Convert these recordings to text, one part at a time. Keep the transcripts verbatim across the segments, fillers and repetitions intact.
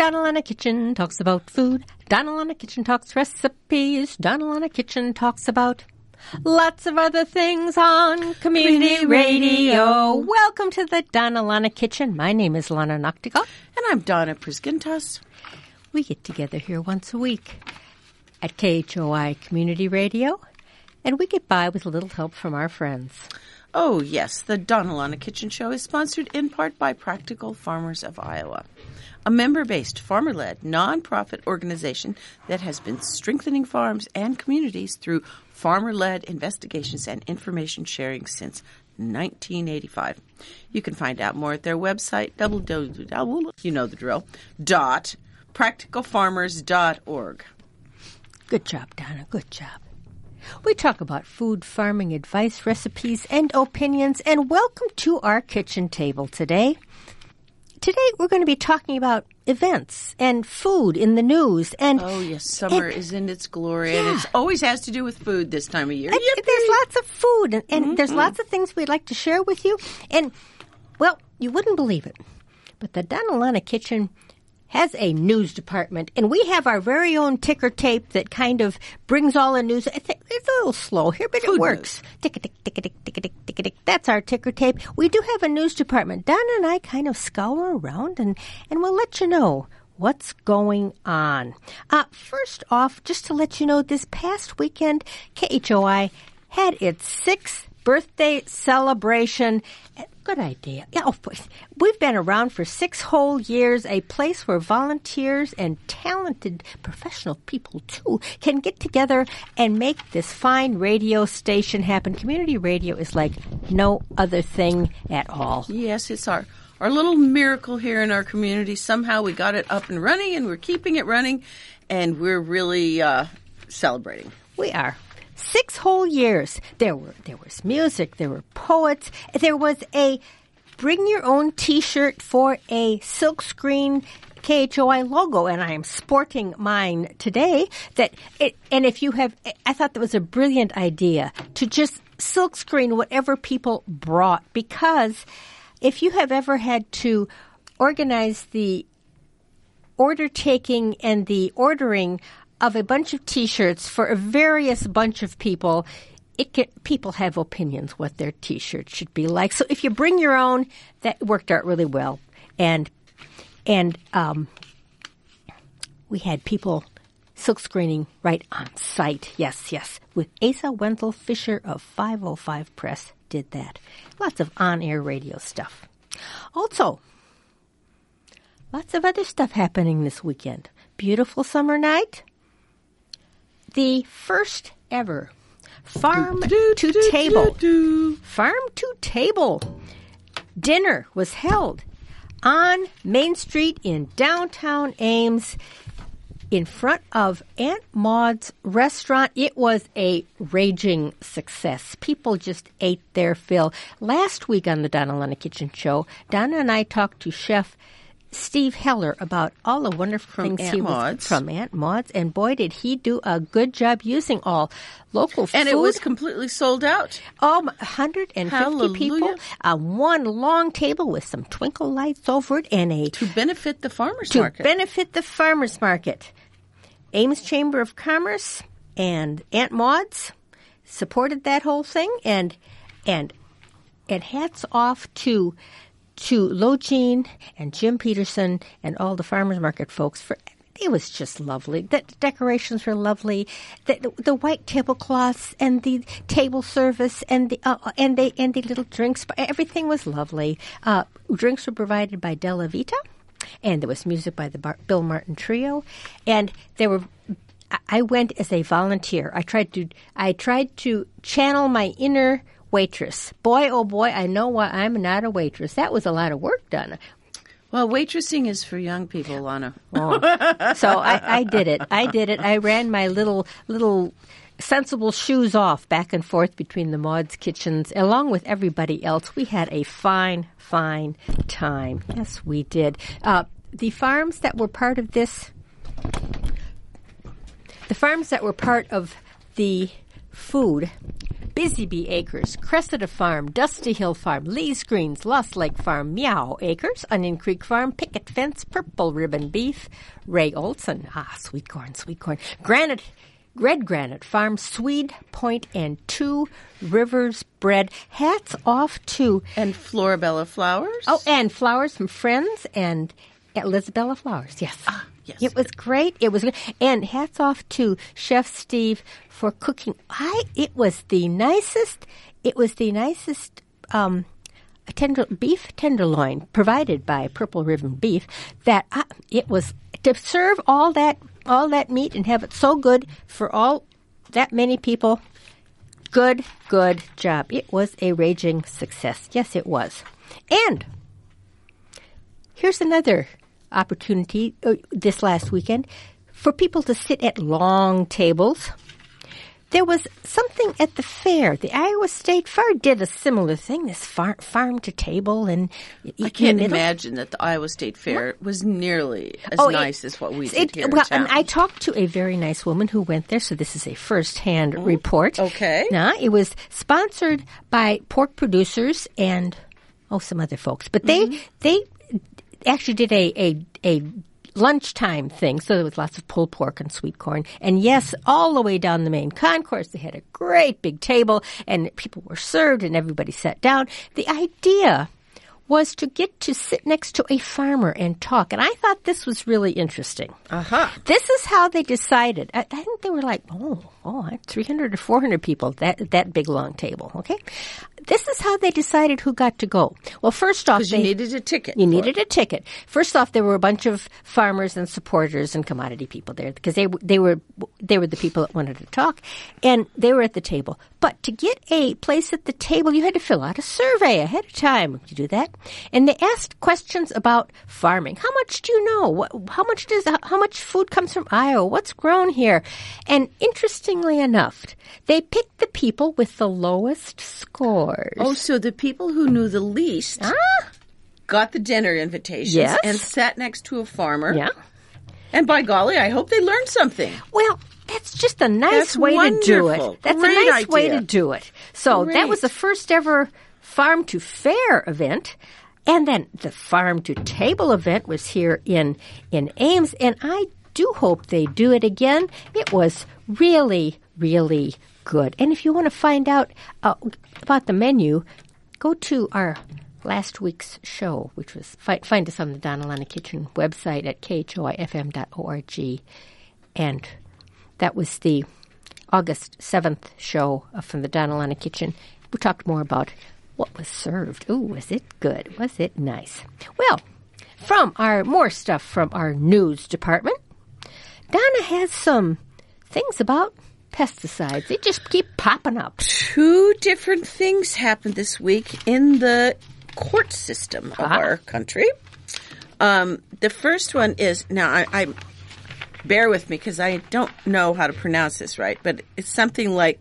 Donna Kitchen talks about food. Donna Kitchen talks recipes. Donna Kitchen talks about lots of other things on Community Radio. Welcome to the Donna Kitchen. My name is Lana Noctigal. And I'm Donna Priskintas. We get together here once a week at K H O I Community Radio, and we get by with a little help from our friends. Oh, yes. The Donna Kitchen Show is sponsored in part by Practical Farmers of Iowa, a member-based, farmer-led, nonprofit organization that has been strengthening farms and communities through farmer-led investigations and information sharing since nineteen eighty-five. You can find out more at their website, w w w, you know the drill, dot practical farmers dot org. Good job, Donna. Good job. We talk about food, farming, advice, recipes, and opinions, and welcome to our kitchen table today. Today we're going to be talking about events and food in the news. And oh, yes, summer and, is in its glory, yeah. and it always has to do with food this time of year. And, Yippee! There's lots of food, and, and mm-hmm. there's lots of things we'd like to share with you. And, well, you wouldn't believe it, but the Donna Kitchen has a news department, and we have our very own ticker tape that kind of brings all the news. It's a little slow here, but Food it works. Tick-a-tick, tick-a-tick, tick-a-tick, tick-a-tick. That's our ticker tape. We do have a news department. Donna and I kind of scour around, and, and we'll let you know what's going on. Uh, first off, just to let you know, this past weekend, K H O I had its sixth birthday celebration. Good idea. Yeah, oh, we've been around for six whole years, a place where volunteers and talented professional people, too, can get together and make this fine radio station happen. Community radio is like no other thing at all. Yes, it's our, our little miracle here in our community. Somehow we got it up and running, and we're keeping it running, and we're really uh, celebrating. We are. Six whole years. There were there was music, there were poets, there was a bring your own T-shirt for a silkscreen K H O I logo, and I am sporting mine today. That it, and if you have, I thought that was a brilliant idea to just silkscreen whatever people brought, because if you have ever had to organize the order taking and the ordering of a bunch of T-shirts for a various bunch of people, it can, people have opinions what their T-shirt should be like. So if you bring your own, that worked out really well. And and um, we had people silk screening right on site. Yes, yes. With Asa Wenzel Fisher of five oh five Press did that. Lots of on-air radio stuff. Also, lots of other stuff happening this weekend. Beautiful summer night. The first ever farm do, to do, table, do, do. farm to table dinner was held on Main Street in downtown Ames in front of Aunt Maud's restaurant. It was a raging success. People just ate their fill. Last week on the Donna Kitchen Show, Donna and I talked to Chef Steve Heller about all the wonderful from things Aunt he Maud's. was from Aunt Maud's, and boy, did he do a good job using all local food. And it was completely sold out. Oh, one hundred fifty Hallelujah. people on one long table with some twinkle lights over it, and a To benefit the farmers to market. benefit the farmers market. Ames Chamber of Commerce and Aunt Maud's supported that whole thing, and and and hats off to. to Lo Jean and Jim Peterson and all the farmers market folks. For it was just lovely. The decorations were lovely. The, the, the white tablecloths and the table service and the uh, and the and the little drinks. Everything was lovely. Uh, drinks were provided by Della Vita, and there was music by the Bar- Bill Martin Trio. And there were. I went as a volunteer. I tried to. I tried to channel my inner waitress. Boy, oh boy, I know why I'm not a waitress. That was a lot of work done. Well, waitressing is for young people, Lana. Oh. So I, I did it. I did it. I ran my little little sensible shoes off back and forth between the Maud's kitchens, along with everybody else. We had a fine, fine time. Yes, we did. Uh, the farms that were part of this, the farms that were part of the food Busy Bee Acres, Cressida Farm, Dusty Hill Farm, Lee's Greens, Lost Lake Farm, Meow Acres, Onion Creek Farm, Picket Fence, Purple Ribbon Beef, Ray Olson, ah, sweet corn, sweet corn, Granite, Red Granite Farm, Swede Point, and Two Rivers Bread. Hats off to... And Florabella Flowers. Oh, and flowers from Friends and Elizabella Flowers, yes. Ah, yes. It was great. It was good. And hats off to Chef Steve for cooking. I. It was the nicest, it was the nicest um, tender, beef tenderloin provided by Purple Ribbon Beef that I, it was, to serve all that all that meat and have it so good for all that many people. Good, good job. It was a raging success. Yes, it was. And here's another opportunity uh, this last weekend for people to sit at long tables. There was something at the fair. The Iowa State Fair did a similar thing, this far, farm to table. And I can't imagine that the Iowa State Fair was nearly as oh, nice it, as what we did it, here well, in town. And I talked to a very nice woman who went there, so this is a first-hand oh, report. Okay. Now, it was sponsored by pork producers and, oh, some other folks. But they mm-hmm. they actually did a, a, a lunchtime thing, so there was lots of pulled pork and sweet corn. And yes, all the way down the main concourse, they had a great big table, and people were served, and everybody sat down. The idea was to get to sit next to a farmer and talk, and I thought this was really interesting. Uh-huh. This is how they decided. I, I think they were like, oh, oh, three hundred or four hundred people, that that big long table, okay? This is how they decided who got to go. Well, first off, because you needed a ticket. You needed a ticket. First off, there were a bunch of farmers and supporters and commodity people there because they they were they were the people that wanted to talk, and they were at the table. But to get a place at the table, you had to fill out a survey ahead of time to do that, and they asked questions about farming. How much do you know? What, how much does how much food comes from Iowa? What's grown here? And interestingly enough, they picked the people with the lowest scores. Oh, so the people who knew the least ah. got the dinner invitations yes. and sat next to a farmer. Yeah. And by golly, I hope they learned something. Well, that's just a nice that's way wonderful. to do it. That's Great a nice idea. way to do it. So Great. that was the first ever farm to fair event. And then the farm to table event was here in, in Ames. And I do hope they do it again. It was really, really good. And if you want to find out uh, about the menu, go to our last week's show, which was find, find us on the Donna Lana Kitchen website at k h o i f m dot org. And that was the August seventh show from the Donna Lana Kitchen. We talked more about what was served. Ooh, was it good? Was it nice? Well, from our more stuff from our news department, Donna has some things about pesticides. They just keep popping up. Two different things happened this week in the court system of ah. our country. Um, the first one is, now I, I bear with me because I don't know how to pronounce this right, but it's something like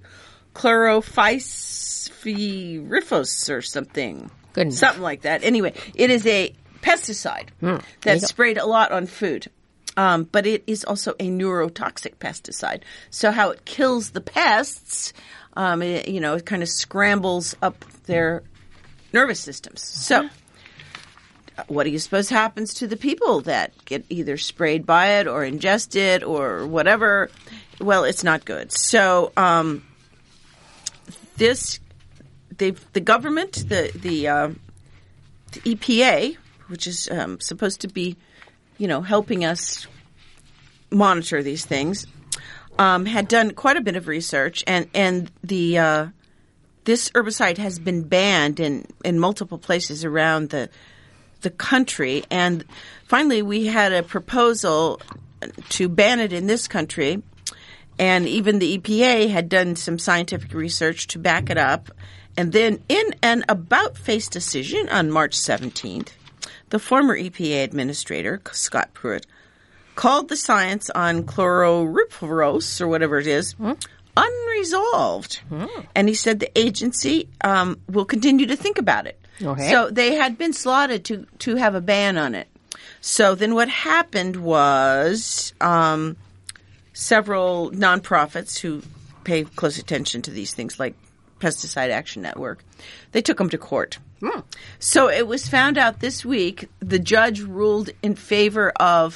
chlorophyririfos or something. Good something like that. Anyway, it is a pesticide mm, that's sprayed a lot on food. Um, but it is also a neurotoxic pesticide. So how it kills the pests, um, it, you know, it kind of scrambles up their nervous systems. So what do you suppose happens to the people that get either sprayed by it or ingest it or whatever? Well, it's not good. So um, this, they've, the government, the, the, uh, the E P A, which is um, supposed to be, you know, helping us monitor these things, um, had done quite a bit of research, and and the uh, this herbicide has been banned in, in multiple places around the the country, and finally we had a proposal to ban it in this country, and even the E P A had done some scientific research to back it up, and then in an about-face decision on March seventeenth, the former E P A administrator, Scott Pruitt, called the science on chlorpyrifos, or whatever it is, mm. unresolved. Mm. And he said the agency um, will continue to think about it. Okay. So they had been slotted to, to have a ban on it. So then what happened was um, several nonprofits who pay close attention to these things, like Pesticide Action Network. They took them to court. Hmm. So it was found out this week the judge ruled in favor of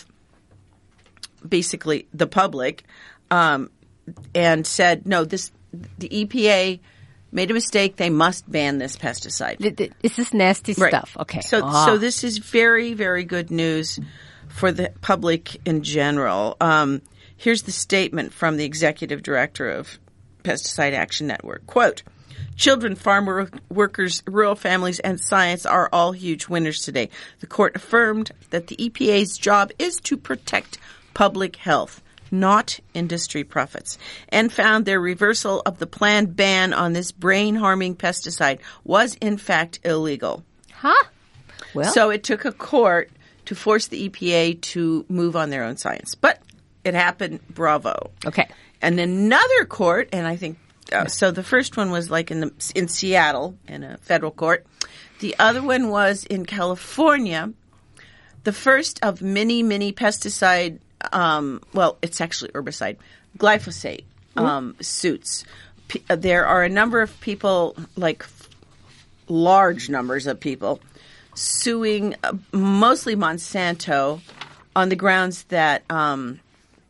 basically the public um, and said, no, this the E P A made a mistake. They must ban this pesticide. This is nasty right. stuff. Okay. So, ah. so this is very, very good news for the public in general. Um, here's the statement from the executive director of Pesticide Action Network. Quote, children, farm wor- workers, rural families, and science are all huge winners today. The court affirmed that the E P A's job is to protect public health, not industry profits, and found their reversal of the planned ban on this brain-harming pesticide was, in fact, illegal. Huh? Well. So it took a court to force the E P A to move on their own science. But it happened. Bravo. Okay. And another court, and I think, uh, so the first one was like in the, in Seattle in a federal court. The other one was in California. The first of many, many pesticide Um, well, it's actually herbicide, glyphosate um, mm. suits. P- there are a number of people, like f- large numbers of people, suing uh, mostly Monsanto on the grounds that um,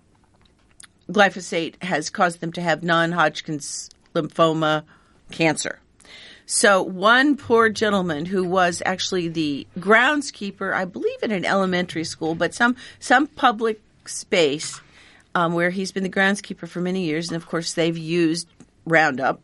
glyphosate has caused them to have non-Hodgkin's lymphoma cancer. So one poor gentleman who was actually the groundskeeper, I believe in an elementary school, but some some public space um, where he's been the groundskeeper for many years, and of course they've used Roundup,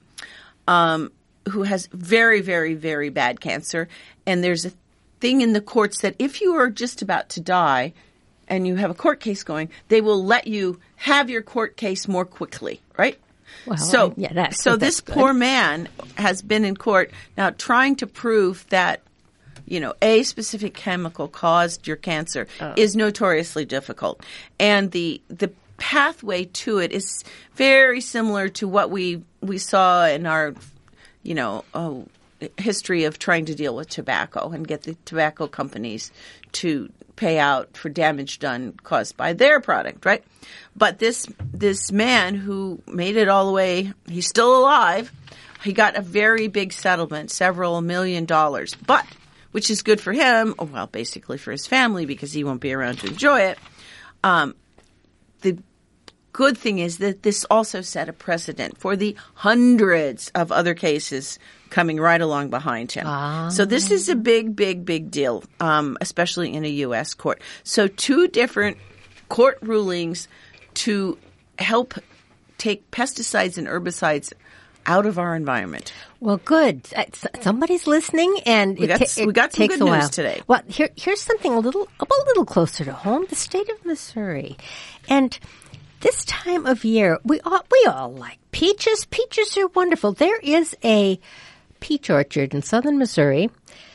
um, who has very, very, very bad cancer. And there's a thing in the courts that if you are just about to die and you have a court case going, they will let you have your court case more quickly, right? Well, so I, yeah, that's, so that's this good. poor man has been in court now trying to prove that, you know, a specific chemical caused your cancer oh. is notoriously difficult. And the the pathway to it is very similar to what we we saw in our, you know, oh, history of trying to deal with tobacco and get the tobacco companies to pay out for damage done caused by their product, right? But this this man who made it all the way, he's still alive. He got a very big settlement, several million dollars, but which is good for him, or well, basically for his family because he won't be around to enjoy it. Um, the good thing is that this also set a precedent for the hundreds of other cases coming right along behind him. Ah. So this is a big, big, big deal, um, especially in a U S court. So two different court rulings to help take pesticides and herbicides out of our environment. Well, good. Somebody's listening, and we got, it, ta- we got it some takes good a while. news today. Well, here, here's something a little a little closer to home: the state of Missouri, and this time of year, we all we all like peaches. Peaches are wonderful. There is a peach orchard in southern Missouri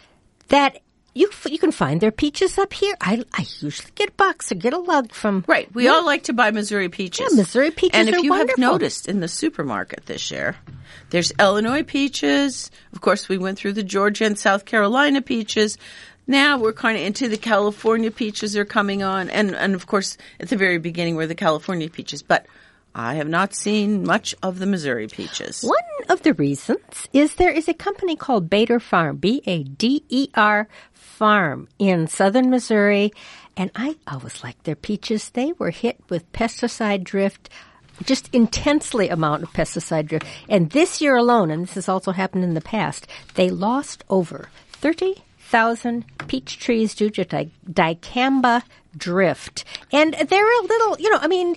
that you you can find their peaches up here. I, I usually get a box or get a lug from. Right. We yeah. all like to buy Missouri peaches. Yeah, Missouri peaches And if are you wonderful. have noticed in the supermarket this year, there's Illinois peaches. Of course, we went through the Georgia and South Carolina peaches. Now we're kind of into the California peaches are coming on. And, and of course, at the very beginning were the California peaches. But I have not seen much of the Missouri peaches. One of the reasons is there is a company called Bader Farm, B A D E R Farm in southern Missouri, and I always liked their peaches. They were hit with pesticide drift, just intensely amount of pesticide drift. And this year alone, and this has also happened in the past, they lost over thirty thousand peach trees due to di- dicamba drift. And they're a little, you know, I mean,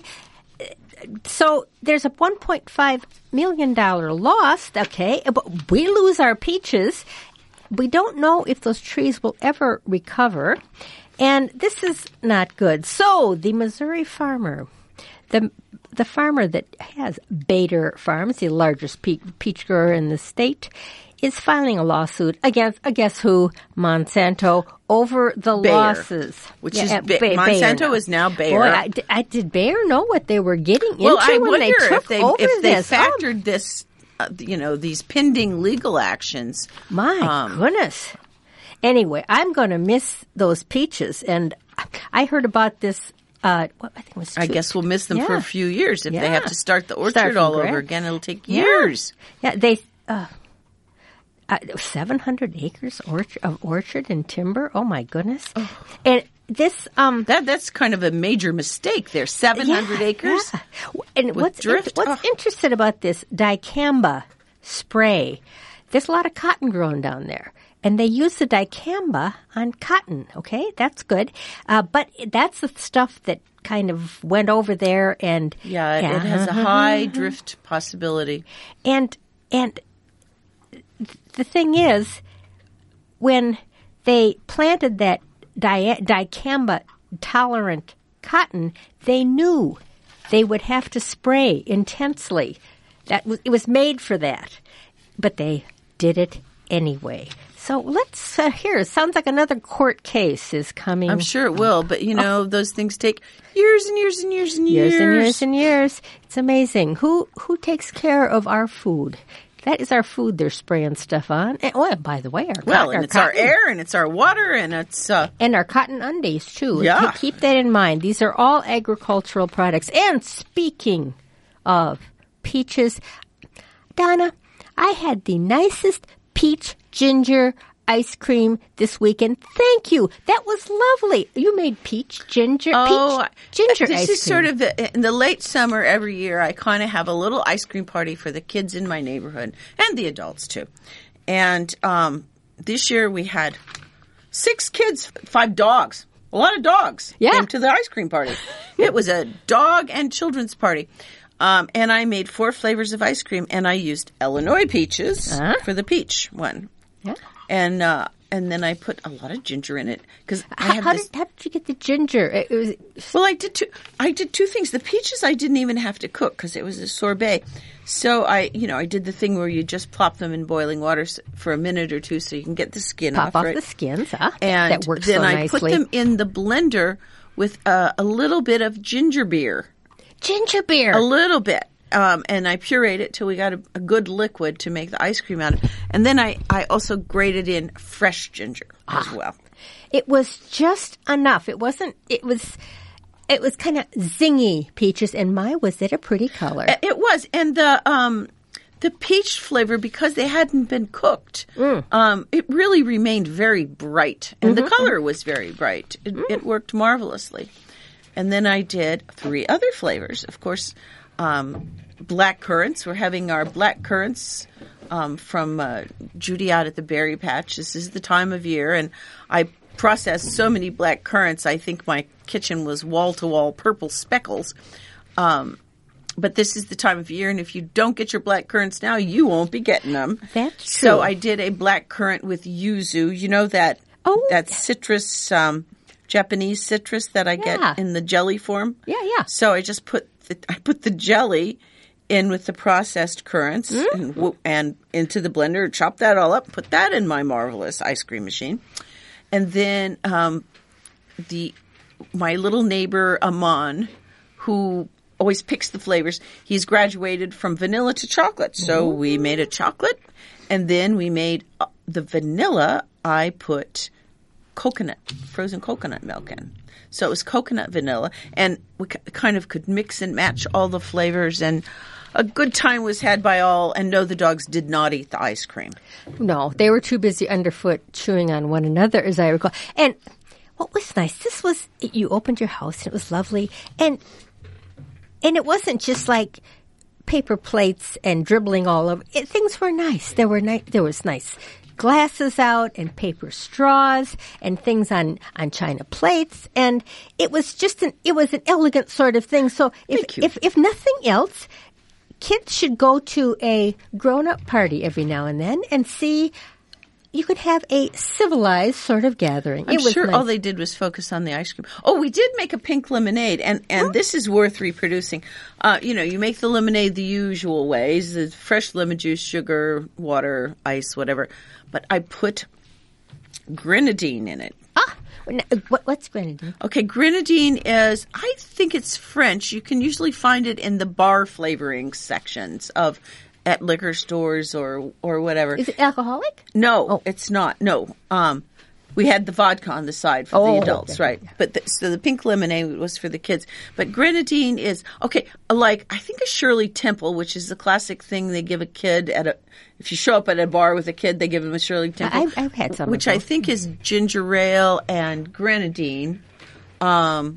so there's a one point five million dollars loss, okay, but we lose our peaches. We don't know if those trees will ever recover, and this is not good. So the Missouri farmer, the the farmer that has Bader Farms, the largest pe- peach grower in the state, is filing a lawsuit against, I guess who, Monsanto, over the Bayer, losses. Which yeah, is, uh, ba- ba- Monsanto Bayer is now Bayer. Boy, I, I, did Bayer know what they were getting well, into I when wonder they took if they, over if they this? factored oh, this, uh, you know, these pending legal actions. My um, goodness. Anyway, I'm going to miss those peaches, and I heard about this. Uh, what, I think it was. Two. I guess we'll miss them yeah. for a few years if yeah. they have to start the orchard Start all scratch. over again. It'll take yeah. years. Yeah, they uh, uh, seven hundred acres orchard, of orchard and timber. Oh my goodness! Oh. And this um that that's kind of a major mistake there. Seven hundred yeah, acres. Yeah. And what's drift? In, what's oh. interesting about this dicamba spray? There's a lot of cotton grown down there. And they use the dicamba on cotton, okay? That's good. Uh, but that's the stuff that kind of went over there and... Yeah, it, yeah. it has a high drift possibility. And and the thing is, when they planted that di- dicamba-tolerant cotton, they knew they would have to spray intensely. That was, it was made for that. But they did it anyway. So let's uh, hear. It sounds like another court case is coming. I'm sure it will, but you know, oh. those things take years and years and years and years. Years and years and years. It's amazing. Who who takes care of our food? That is our food they're spraying stuff on. And, oh, by the way, our well, cotton, and our it's cotton, our air, and it's our water, and it's uh, and our cotton undies too. Yeah. Keep that in mind. These are all agricultural products. And speaking of peaches, Donna, I had the nicest peach ginger ice cream this weekend. Thank you. That was lovely. You made peach ginger oh, peach ginger this ice is cream. Sort of the, in the late summer every year. I kind of have a little ice cream party for the kids in my neighborhood and the adults too. And um, this year we had six kids, five dogs. A lot of dogs yeah. came to the ice cream party. It was a dog and children's party. Um, and I made four flavors of ice cream, and I used Illinois peaches uh-huh. for the peach one. Yeah. And uh, and then I put a lot of ginger in it because I how, have how this. Did, how did you get the ginger? It was well, I did two. I did two things. The peaches I didn't even have to cook because it was a sorbet. So I, you know, I did the thing where you just plop them in boiling water for a minute or two so you can get the skin pop off. off right? the skins. Huh? And that works then so I nicely. put them in the blender with uh, a little bit of ginger beer. Ginger beer. A little bit. Um, and I pureed it till we got a, a good liquid to make the ice cream out of. And then I, I also grated in fresh ginger as ah. well. It was just enough. It wasn't. It was. It was kind of zingy peaches, and my was it a pretty color? It was, and the um, the peach flavor, because they hadn't been cooked, mm. um, it really remained very bright, and mm-hmm. the color was very bright. It, mm. it worked marvelously. And then I did three other flavors, of course. Um, black currants. We're having our black currants um, from uh, Judy out at the berry patch. This is the time of year, and I processed so many black currants. I think my kitchen was wall-to-wall purple speckles. Um, but this is the time of year, and if you don't get your black currants now, you won't be getting them. That's true. So I did a black currant with yuzu. You know that oh. that citrus, um, Japanese citrus that I yeah. get in the jelly form? Yeah, yeah. So I just put the, I put the jelly in with the processed currants mm. and, whoop, and into the blender, chop that all up, put that in my marvelous ice cream machine. And then um, the my little neighbor, Aman, who always picks the flavors, he's graduated from vanilla to chocolate. So Ooh. we made a chocolate, and then we made uh, the vanilla. I put coconut, frozen coconut milk in. So it was coconut vanilla, and we c- kind of could mix and match all the flavors, and a good time was had by all. And no, the dogs did not eat the ice cream. No, they were too busy underfoot chewing on one another, as I recall. And what was nice, this was, you opened your house, and it was lovely, and and it wasn't just like paper plates and dribbling all over. It, things were nice. There were ni- there was nice glasses out and paper straws and things on, on china plates, and it was just an it was an elegant sort of thing. So if if, if nothing else, kids should go to a grown-up party every now and then and see. You could have a civilized sort of gathering. I'm it was sure nice. all they did was focus on the ice cream. Oh, we did make a pink lemonade, and, and oh. this is worth reproducing. Uh, you know, you make the lemonade the usual ways, the fresh lemon juice, sugar, water, ice, whatever. But I put grenadine in it. Ah, what, what's grenadine? Okay, grenadine is, I think it's French. You can usually find it in the bar flavoring sections of at liquor stores or or whatever. Is it alcoholic? No, oh. it's not. No. Um, We had the vodka on the side for Oh, the adults, okay. right? But the, so the pink lemonade was for the kids. But grenadine is okay. Like I think a Shirley Temple, which is the classic thing they give a kid at a. If you show up at a bar with a kid, they give them a Shirley Temple. I've, I've had some, which of I those. think is ginger ale and grenadine. Um,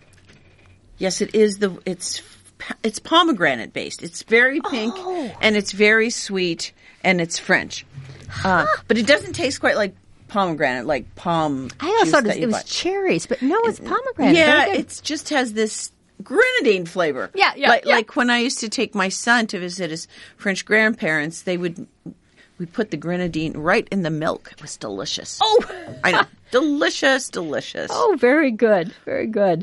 yes, it is the. It's it's pomegranate based. It's very pink Oh. and it's very sweet and it's French, uh, but it doesn't taste quite like pomegranate, like palm. I always juice thought that it you was buy. cherries, but no, it's pomegranate. Yeah, Very good. it just has this grenadine flavor. Yeah, yeah, Like, yeah. like when I used to take my son to visit his French grandparents, they would we put the grenadine right in the milk. It was delicious. Oh, I know, delicious, delicious. oh, very good, very good.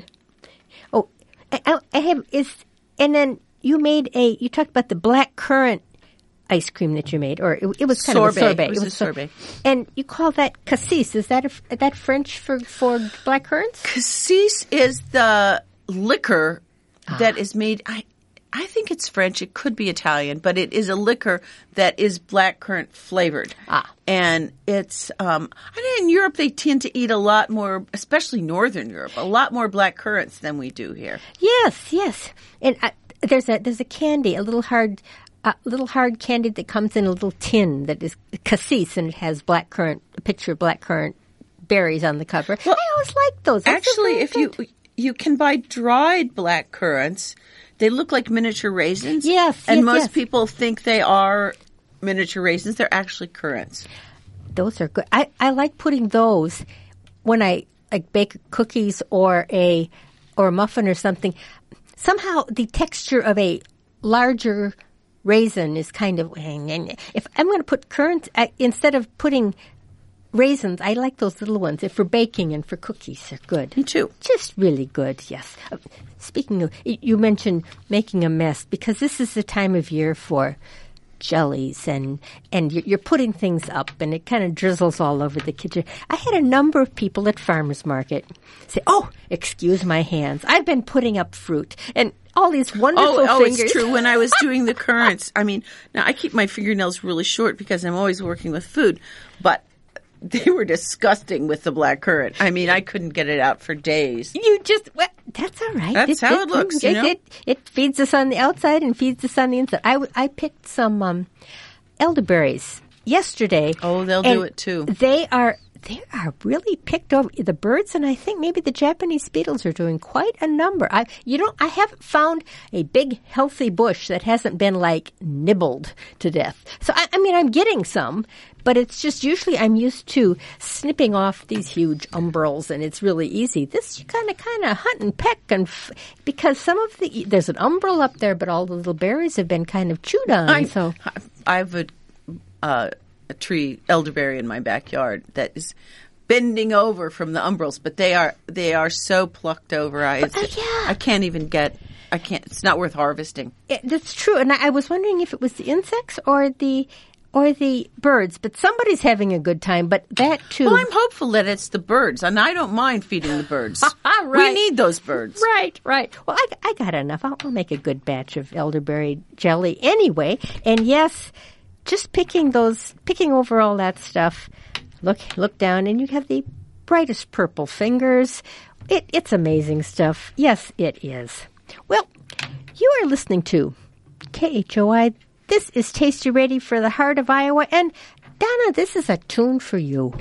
Oh, I, I have is, and then you made a. You talked about the black currant ice cream that you made, or it, it was kind Sorbet. of a sorbet. It was a so- sorbet. and you call that cassis. Is that a, that French for for black currants? Cassis is the liquor Ah. that is made. I I think it's French. It could be Italian, but it is a liquor that is blackcurrant flavored. Ah. And it's um, I know in Europe they tend to eat a lot more, especially Northern Europe, a lot more black currants than we do here. Yes, yes. And I, there's a there's a candy, a little hard, a little hard candy that comes in a little tin that is cassis, and it has black currant, a picture of black currant berries on the cover. Well, I always like those. Those are Actually, very if good. you you can buy dried black currants, they look like miniature raisins. Yes, and yes, most yes. people think they are miniature raisins. They're actually currants. Those are good. I, I like putting those when I like bake cookies or a or a muffin or something. Somehow the texture of a larger raisin is kind of. If I'm going to put currants I, instead of putting raisins, I like those little ones. If for baking and for cookies, they're good. Me too. Just really good. Yes. Uh, Speaking of, y- you mentioned making a mess because this is the time of year for jellies and and you're, you're putting things up and it kind of drizzles all over the kitchen. I had a number of people at farmers market say, "Oh, excuse my hands. I've been putting up fruit and all these wonderful Oh, oh, fingers." it's true. When I was doing the currants, I mean, now I keep my fingernails really short because I'm always working with food, but they were disgusting with the black currant. I mean, I couldn't get it out for days. You just, well, that's all right. That's how it looks, you It, know? it, it feeds us on the outside and feeds us on the inside. I, w- I picked some um, elderberries yesterday. Oh, they'll do and it too. They are they are really picked over the birds, and I think maybe the Japanese beetles are doing quite a number. I, you know, I haven't found a big healthy bush that hasn't been like nibbled to death. So I, I mean, I'm getting some, but it's just usually I'm used to snipping off these huge umbrels, and it's really easy. This you kind of kind of hunt and peck, and f- because some of the there's an umbrel up there, but all the little berries have been kind of chewed on. I, so I have a, uh, a tree elderberry in my backyard that is bending over from the umbrels, but they are they are so plucked over. I But, uh, yeah. I can't even get. I can't. It's not worth harvesting. it, that's true, and I, I was wondering if it was the insects or the or the birds, but somebody's having a good time. But that too. Well, I'm hopeful that it's the birds, and I don't mind feeding the birds. We Right. need those birds. Right, right. Well, I, I got enough. I'll, I'll make a good batch of elderberry jelly anyway. And yes, just picking those, picking over all that stuff. Look, look down, and you have the brightest purple fingers. It, it's amazing stuff. Yes, it is. Well, you are listening to K H O I. This is Tasty Ready for the Heart of Iowa. And Donna, this is a tune for you.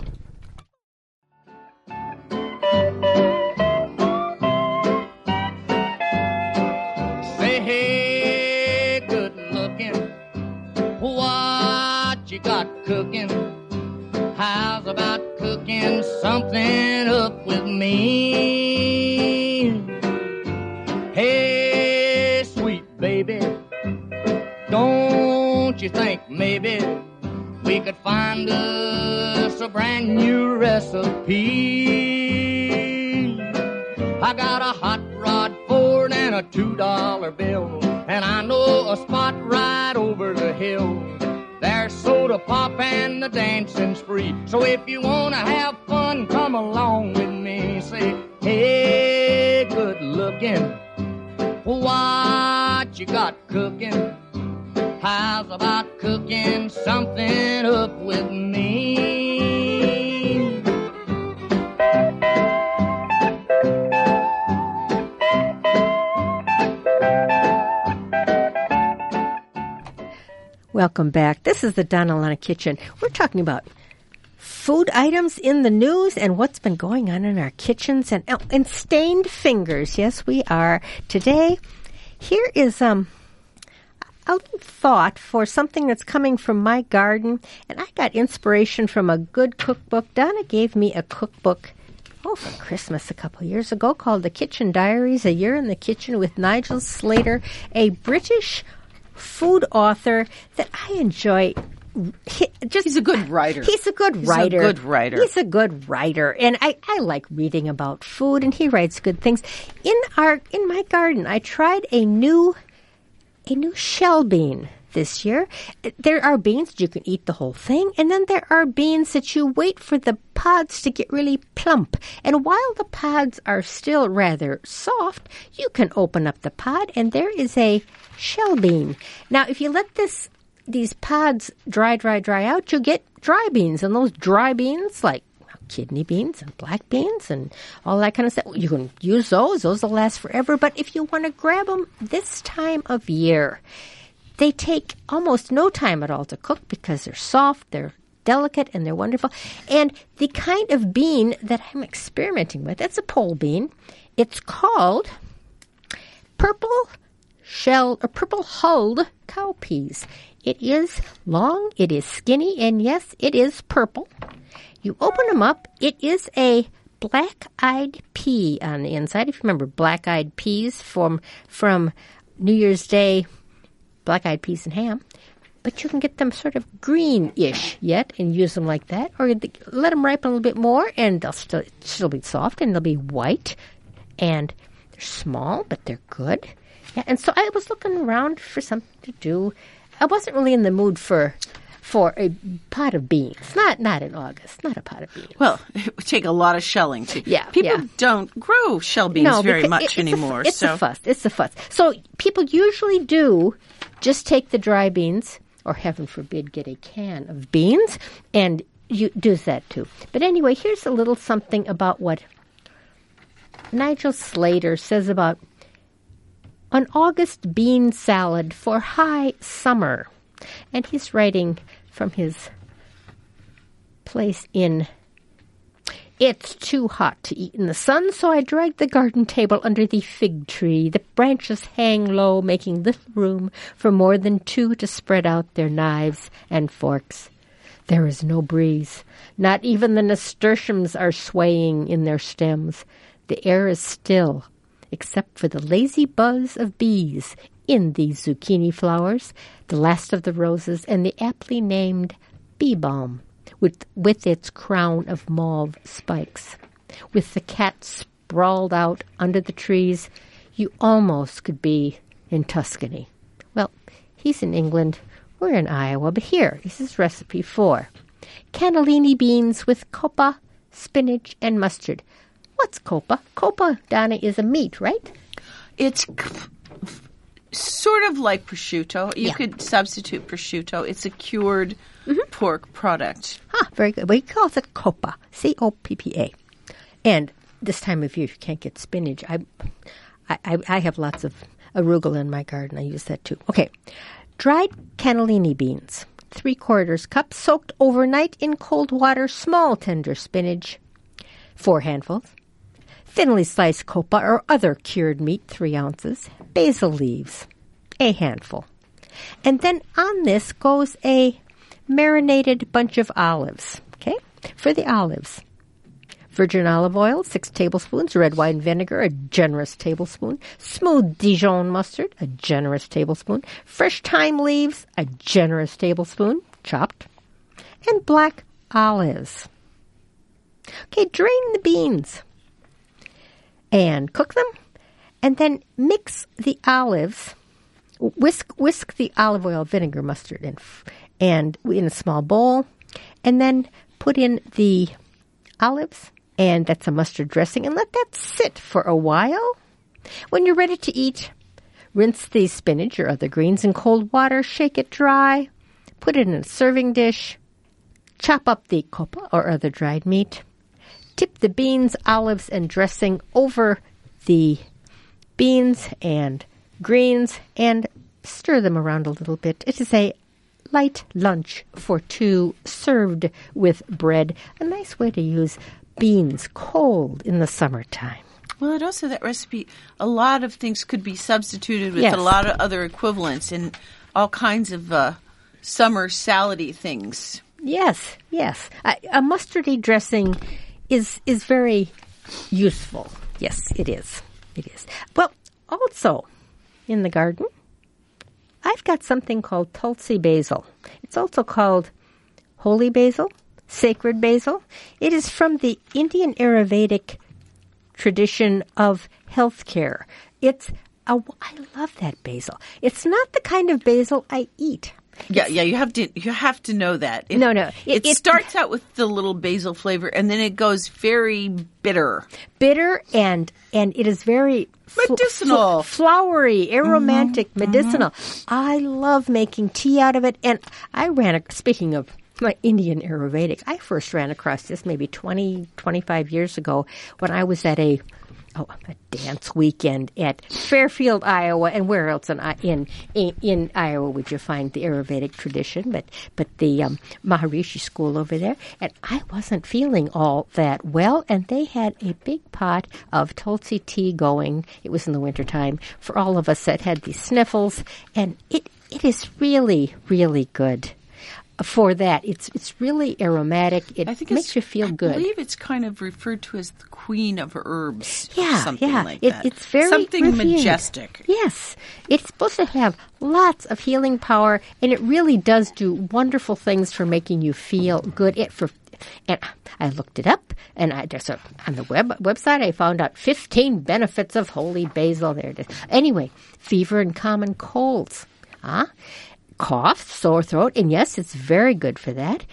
Say, hey, good looking, what you got cooking? How's about cooking something up with me? Hey, sweet baby, don't you think maybe we could find us a brand new recipe? I got a hot rod Ford and a two dollar bill, and I know a spot right over the hill. There's soda pop and the dancing's free. So if you wanna have fun, come along with me. Say, hey, good looking, what you got cooking? How's about cooking something up with me? Welcome back. This is the Donna Lana Kitchen. We're talking about food items in the news and what's been going on in our kitchens and, oh, and stained fingers. Yes, we are. Today, here is um, a thought for something that's coming from my garden. And I got inspiration from a good cookbook. Donna gave me a cookbook, oh, for Christmas a couple years ago called The Kitchen Diaries, A Year in the Kitchen with Nigel Slater, a British food author that I enjoy. He, just, he's a good writer. He's a good he's writer. He's a good writer. He's a good writer, and I, I like reading about food. And he writes good things. In our in my garden, I tried a new a new shell bean this year. There are beans that you can eat the whole thing, and then there are beans that you wait for the pods to get really plump. And while the pods are still rather soft, you can open up the pod, and there is a shell bean. Now, if you let this these pods dry, dry, dry out, you get dry beans. And those dry beans, like kidney beans and black beans and all that kind of stuff, you can use those. Those will last forever. But if you want to grab them this time of year, they take almost no time at all to cook because they're soft, they're delicate, and they're wonderful. And the kind of bean that I'm experimenting with, it's a pole bean. It's called purple shell or purple hulled cowpeas. It is long, it is skinny, and yes, it is purple. You open them up, it is a black-eyed pea on the inside. If you remember black-eyed peas from from New Year's Day, black-eyed peas and ham. But you can get them sort of greenish yet and use them like that. Or let them ripen a little bit more, and they'll still, still be soft, and they'll be white. And they're small, but they're good. Yeah, and so I was looking around for something to do. I wasn't really in the mood for for a pot of beans. Not not in August. Not a pot of beans. Well, it would take a lot of shelling to. Yeah, people yeah. don't grow shell beans no, very much it, it's anymore. A, it's so. a fuss. It's a fuss. So people usually do just take the dry beans, or heaven forbid, get a can of beans, and you do that too. But anyway, here's a little something about what Nigel Slater says about an August bean salad for high summer. And he's writing from his place in, it's too hot to eat in the sun, so I drag the garden table under the fig tree. The branches hang low, making little room for more than two to spread out their knives and forks. There is no breeze. Not even the nasturtiums are swaying in their stems. The air is still, except for the lazy buzz of bees in the zucchini flowers, the last of the roses, and the aptly named bee balm, with, with its crown of mauve spikes. With the cat sprawled out under the trees, you almost could be in Tuscany. Well, he's in England, we're in Iowa, but here is his recipe for cannellini beans with coppa, spinach, and mustard. What's coppa? Coppa, Donna, is a meat, right? It's sort of like prosciutto. You Yeah. could substitute prosciutto. It's a cured mm-hmm. pork product. Ah, very good. Well, he calls it coppa, C O P P A. And this time of year, if you can't get spinach, I, I, I have lots of arugula in my garden. I use that too. Okay, dried cannellini beans, three quarters cup, soaked overnight in cold water. Small tender spinach, four handfuls. Thinly sliced coppa or other cured meat, three ounces. Basil leaves, a handful. And then on this goes a marinated bunch of olives, okay? For the olives, virgin olive oil, six tablespoons. Red wine vinegar, a generous tablespoon. Smooth Dijon mustard, a generous tablespoon. Fresh thyme leaves, a generous tablespoon, chopped. And black olives. Okay, drain the beans and cook them, and then mix the olives, whisk whisk the olive oil, vinegar, mustard, and and in a small bowl, and then put in the olives, and that's a mustard dressing, and let that sit for a while. When you're ready to eat, rinse the spinach or other greens in cold water, shake it dry, put it in a serving dish, chop up the coppa or other dried meat, tip the beans, olives, and dressing over the beans and greens and stir them around a little bit. It is a light lunch for two served with bread. A nice way to use beans cold in the summertime. Well, and also that recipe, a lot of things could be substituted with Yes. a lot of other equivalents and all kinds of uh, summer salady things. Yes, yes. A, a mustardy dressing is is very useful. Yes, it is. It is. Well, also in the garden, I've got something called Tulsi basil. It's also called holy basil, sacred basil. It is from the Indian Ayurvedic tradition of healthcare. It's a, I love that basil. It's not the kind of basil I eat. Yeah, yeah, you have to you have to know that. It, No, no. It, It- it- starts out with the little basil flavor, and then it goes very bitter. Bitter and and it is very fl- Medicinal. fl- flowery, aromatic, medicinal. I love making tea out of it. And I ran, a, speaking of my Indian Ayurvedic, I first ran across this maybe twenty, twenty-five years ago when I was at a oh, a dance weekend at Fairfield, Iowa, and where else in I- in in, in Iowa would you find the Ayurvedic tradition? But but the um, Maharishi school over there, and I wasn't feeling all that well, and they had a big pot of Tulsi tea going. It was in the wintertime for all of us that had these sniffles, and it it is really really good. For that, it's it's really aromatic. It I think makes it's, you feel I good. believe it's kind of referred to as the queen of herbs. or Yeah, something yeah. like It- that. it's very something revered. majestic. Yes. It's supposed to have lots of healing power, and it really does do wonderful things for making you feel good. It for and I looked it up, and I just uh, on the web website I found out fifteen benefits of holy basil. There it is. Anyway, fever and common colds, huh? Cough, sore throat, and yes, it's very good for that.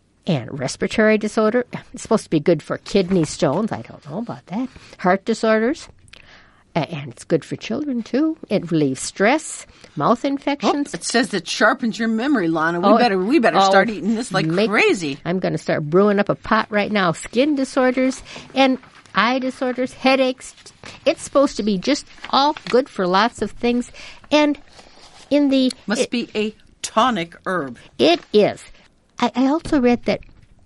And respiratory disorder, it's supposed to be good for kidney stones. I don't know about that. Heart disorders. A- And it's good for children, too. It relieves stress, mouth infections. It says it sharpens your memory, Lana. We Oh, better we better oh, start eating this like make- crazy. I'm going to start brewing up a pot right now. Skin disorders and eye disorders, headaches. It's supposed to be just all good for lots of things. And in the... Must it- be a tonic herb. It is. I, I also read that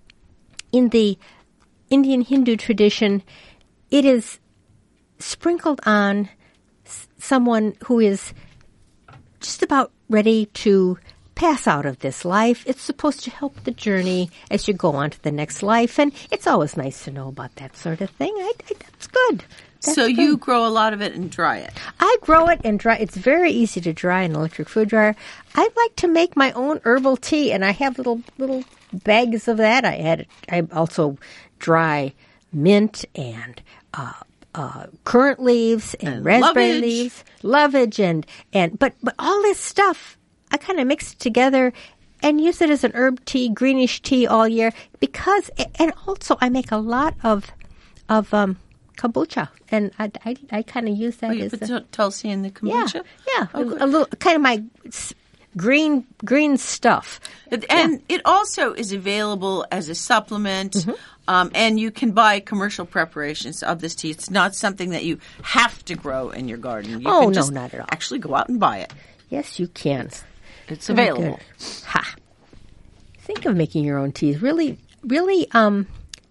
in the Indian Hindu tradition, it is sprinkled on s- someone who is just about ready to pass out of this life. It's supposed to help the journey as you go on to the next life, and it's always nice to know about that sort of thing. I, I, that's good. That's so good. you grow a lot of it and dry it. I grow it and dry. It's very easy to dry in an electric food dryer. I like to make my own herbal tea, and I have little little bags of that. I had I also dry mint and uh, uh, currant leaves and, And raspberry lovage. leaves, lovage, and and but but all this stuff I kind of mix it together and use it as an herb tea, greenish tea all year because and also I make a lot of of um. kombucha, and I, I, I kind of use that Oh, you as put a, Tul- Tulsi in the yeah, kombucha? yeah, Oh, a, good. a little kind of my s- green green stuff. And and it also is available as a supplement, Mm-hmm. um, and you can buy commercial preparations of this tea. It's not something that you have to grow in your garden. You Oh, can no, just not at all. actually go out and buy it. Yes, you can. It's Very available. good. Ha! Think of making your own teas. Really, really. Um,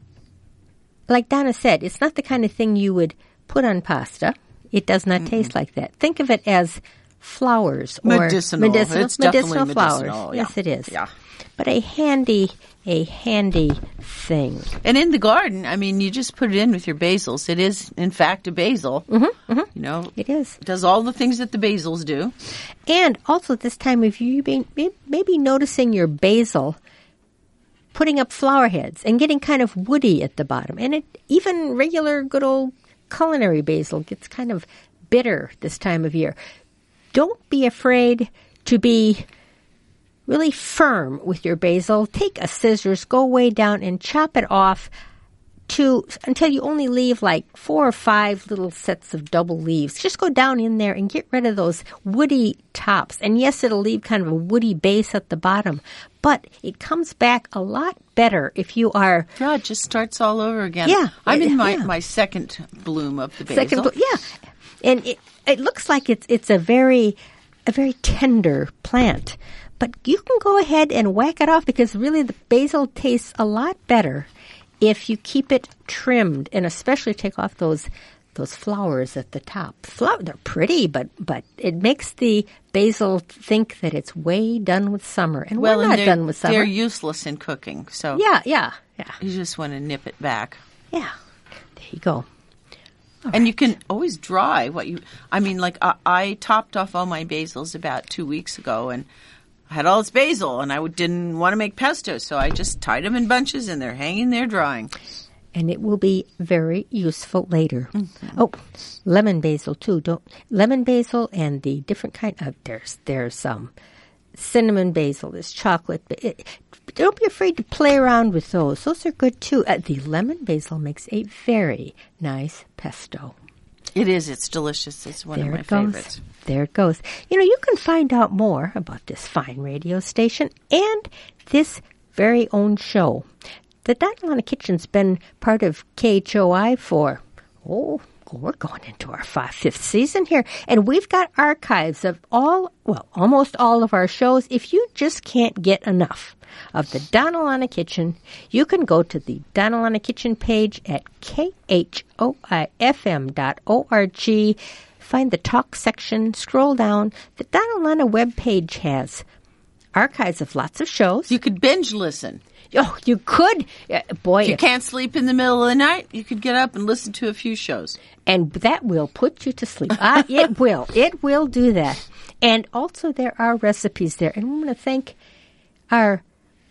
like Donna said, it's not the kind of thing you would put on pasta. It does not taste like that. Think of it as flowers or Medicinal. medicinal, It's definitely medicinal flowers. medicinal, yeah. Yes, it is. Yeah. But a handy, a handy thing. And in the garden, I mean, you just put it in with your basils. It is, in fact, a basil. Mm-hmm, mm-hmm. You know, It is. it does all the things that the basils do. And also this time of year, you may, may- maybe noticing your basil putting up flower heads and getting kind of woody at the bottom. And it even regular good old culinary basil gets kind of bitter this time of year. Don't be afraid to be really firm with your basil. Take a scissors, go way down and chop it off to until you only leave like four or five little sets of double leaves. Just go down in there and get rid of those woody tops. And yes, it'll leave kind of a woody base at the bottom, but it comes back a lot better if you are Yeah, it just starts all over again. Yeah, I'm in my, yeah. my second bloom of the basil. second. Yeah, and it it looks like it's it's a very a very tender plant, but you can go ahead and whack it off because really the basil tastes a lot better if you keep it trimmed, and especially take off those those flowers at the top. Flower, they're pretty, but but it makes the basil think that it's way done with summer, and well, we're and not they're, done with summer. They're useless in cooking, so Yeah, yeah, yeah, you just want to nip it back. yeah. There you go. All And right. you can always dry what you. I mean, like I, I topped off all my basils about two weeks ago, and I had all this basil, and I didn't want to make pesto, so I just tied them in bunches, and they're hanging there drying. And it will be very useful later. Mm-hmm. Oh, lemon basil too. Don't lemon basil and the different kind of there's there's um cinnamon basil, there's chocolate. It, don't be afraid to play around with those. Those are good too. Uh, the lemon basil makes a very nice pesto. It is. It's delicious. It's one There of my it goes. favorites. There it goes. You know, you can find out more about this fine radio station and this very own show. The Donalana Kitchen's been part of K H O I for, oh, we're going into our five, fifth season here. And we've got archives of all, well, almost all of our shows. If you just can't get enough of the Donalana Kitchen, you can go to the Donalana Kitchen page at K H O I F M dot org. Find the talk section, scroll down. The Donalana webpage has archives of lots of shows. You could binge listen. Oh, you could. Uh, boy, If you if- can't sleep in the middle of the night, you could get up and listen to a few shows. and that will put you to sleep. Ah, it will. It will do that. And also there are recipes there. And I want to thank our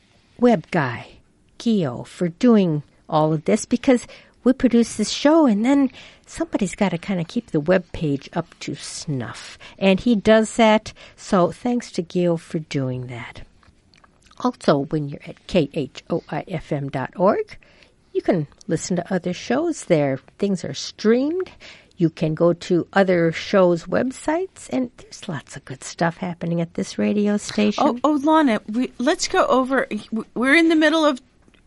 web guy, Gio, for doing all of this because we produce this show and then somebody's got to kind of keep the web page up to snuff. And he does that. So thanks to Gio for doing that. Also, when you're at K H O I F M dot org, you can listen to other shows there. Things are streamed. You can go to other shows' websites, and there's lots of good stuff happening at this radio station. Oh, oh, Lana, we, let's go over. We're in the middle of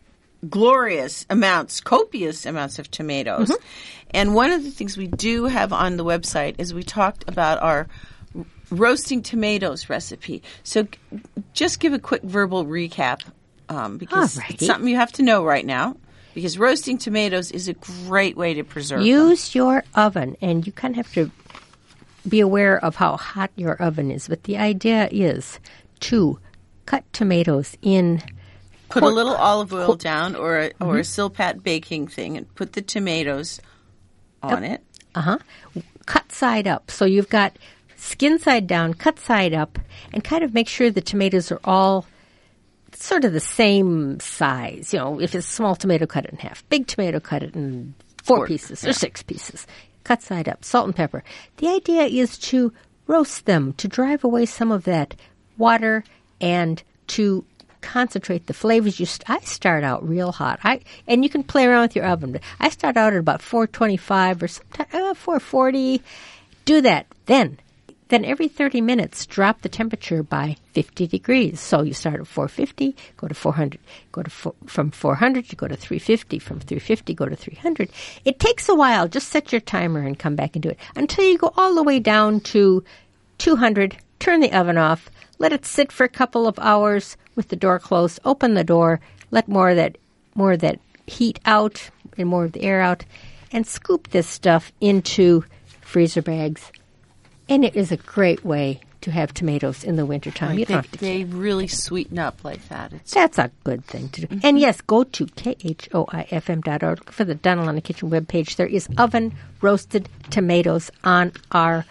glorious amounts, copious amounts of tomatoes. Mm-hmm. And one of the things we do have on the website is we talked about our roasting tomatoes recipe. So g- just give a quick verbal recap um, because Alrighty. it's something you have to know right now. Because roasting tomatoes is a great way to preserve them. Use your oven, and you kind of have to be aware of how hot your oven is. But the idea is to cut tomatoes in. Put Pork- a little olive oil pork- down or a, or a Silpat baking thing and put the tomatoes on it. Uh-huh. Cut side up. So you've got skin side down, cut side up, and kind of make sure the tomatoes are all sort of the same size. You know, if it's a small tomato, cut it in half. Big tomato, cut it in four Four, pieces yeah. or six pieces. Cut side up. Salt and pepper. The idea is to roast them, to drive away some of that water and to concentrate the flavors. You st- I start out real hot. I and you can play around with your oven. But I start out at about four twenty-five or sometimes uh, four forty. Do that. Then Then every thirty minutes, drop the temperature by fifty degrees. So you start at four fifty, go to four hundred, go to four, from four hundred, you go to three fifty, from three fifty, go to three hundred. It takes a while. Just set your timer and come back and do it until you go all the way down to two hundred. Turn the oven off. Let it sit for a couple of hours with the door closed. Open the door. Let more of that, more of that heat out and more of the air out. And scoop this stuff into freezer bags. And it is a great way to have tomatoes in the wintertime. You They, don't have to they really sweeten up like that. It's That's a good thing to do. Mm-hmm. And yes, go to K H O I F M dot org for the Donalana Kitchen webpage. There is oven roasted tomatoes on our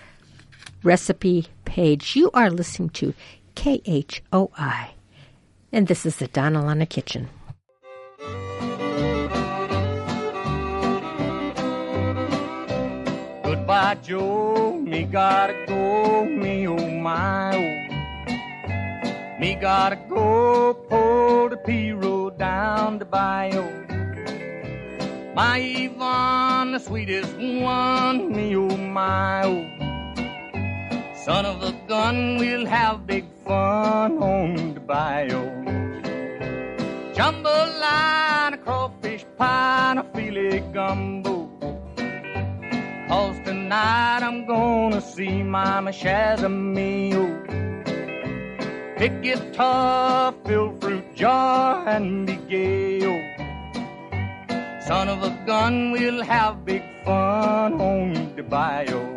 recipe page. You are listening to K H O I. And this is the Donalana Kitchen. Goodbye, Joe, me gotta go, me oh my oh. Me gotta go, pull the P-road down the bayou. My Yvonne, the sweetest one, me oh my oh. Son of a gun, we'll have big fun on the bayou. Jambalaya, a crawfish pie, and a filet gumbo. 'Cause tonight I'm gonna see Mama Shazamio. Pick guitar, fill fruit jar, and be gay, oh. Son of a gun, we'll have big fun on the bayou.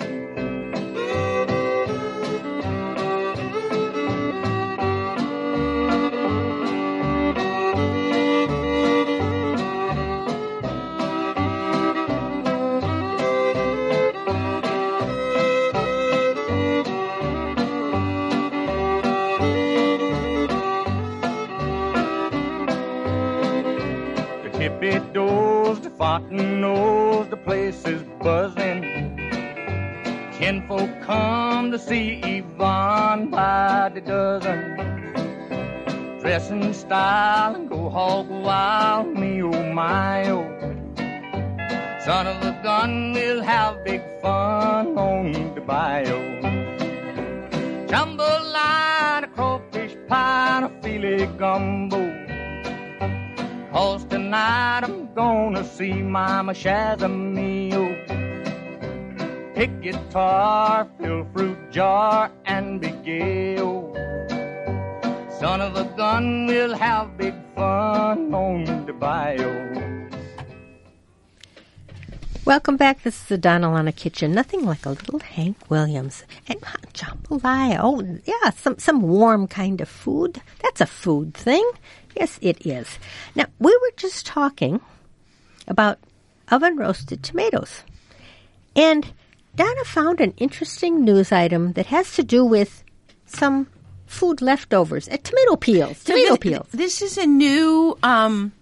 Doors, the fountain knows the place is buzzing. Kinfolk come to see Yvonne by the dozen. Dress in style and go hog wild, me oh my oh. Son of a gun, we'll have big fun on the bayou. Jambalaya, a crawfish pie, and a filet gumbo. 'Cause tonight I'm gonna see Mama Shazamio. Pick guitar, fill fruit jar, and be gay, oh. Son of a gun, we'll have big fun on the bayou. Welcome back. This is the Donalana Kitchen. Nothing like a little Hank Williams. And jambalaya. Oh, yeah, some, some warm kind of food. That's a food thing. Yes, it is. Now, we were just talking about oven-roasted tomatoes. And Donna found an interesting news item that has to do with some food leftovers. Uh, tomato peels. Tomato this, peels. This is a new, um,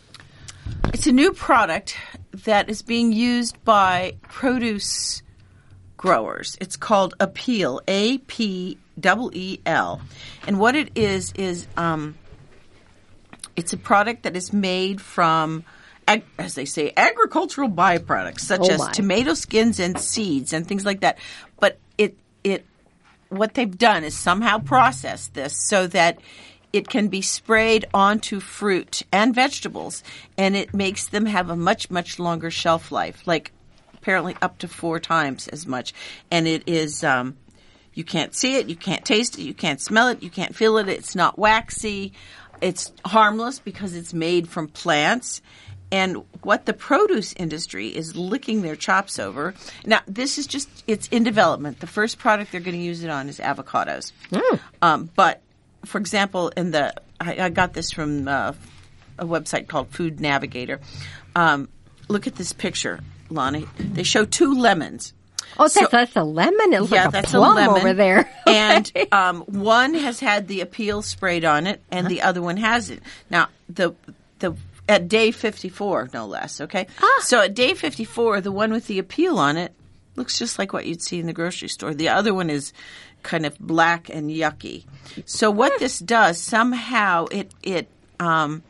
it's a new product that is being used by produce growers. It's called Apeel, A P E E L. And what it is is... Um, It's a product that is made from, ag- as they say, agricultural byproducts such Oh as my. tomato skins and seeds and things like that. But it it what they've done is somehow processed this so that it can be sprayed onto fruit and vegetables, and it makes them have a much, much longer shelf life, like apparently up to four times as much. And it is um, you can't see it, you can't taste it, you can't smell it, you can't feel it. It's not waxy. It's harmless because it's made from plants. And what the produce industry is licking their chops over. Now, this is just, it's in development. The first product they're going to use it on is avocados. Mm. Um, but, for example, in the, I, I got this from uh, a website called Food Navigator. Um, look at this picture, Lonnie. They show two lemons. Oh, that's, So- that's a lemon. It looks yeah, like a that's plum a lemon over there. And um, one has had the Apeel sprayed on it, and the other one hasn't. Now, the the at day fifty-four, no less. Okay, Ah. so at day fifty-four, the one with the Apeel on it looks just like what you'd see in the grocery store. The other one is kind of black and yucky. So what this does, somehow it it um,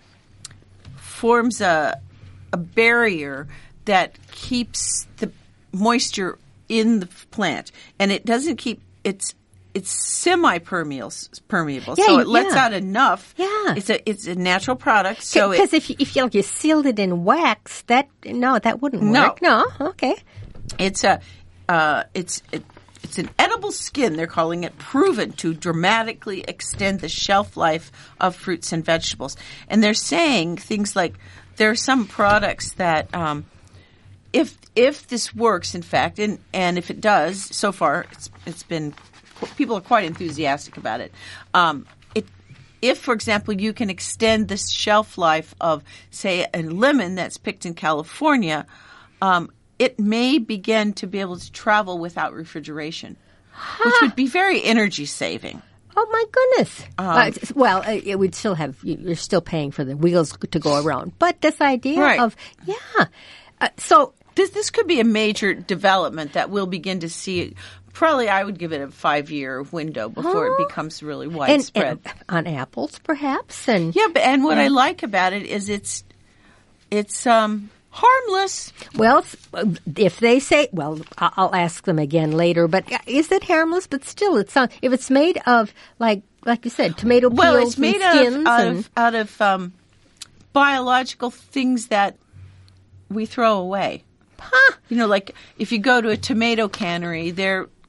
forms a a barrier that keeps the moisture in the plant, and it doesn't keep it's it's semi-permeable, permeable, Yeah, so you- it lets yeah. out enough. Yeah. it's a it's a natural product. So Because it, if you, if you, like, you sealed it in wax, that no, that wouldn't No. work. No, okay. it's a uh, it's it, it's an edible skin. They're calling it, proven to dramatically extend the shelf life of fruits and vegetables. And they're saying things like there are some products that. Um, If if this works, in fact, and, and if it does, so far it's it's been people are quite enthusiastic about it. Um, it if, for example, you can extend the shelf life of, say, a lemon that's picked in California, um, it may begin to be able to travel without refrigeration, which would be very energy saving. Oh my goodness! Um, uh, well, uh, it would still have you- you're still paying for the wheels to go around, but this idea Right. of yeah, uh, so. This this could be a major development that we'll begin to see. Probably, I would give it a five-year window before Oh. it becomes really And, widespread. and on apples, perhaps, and Yeah, but and what I like about it is it's it's um harmless. well, if- if they say, well, I- I'll ask them again later. But is it harmless? But still, it's not. If it's made of like like you said, tomato peels Well, it's made and out skins of out and of out of um, biological things that we throw away. huh? You know, like if you go to a tomato cannery, they're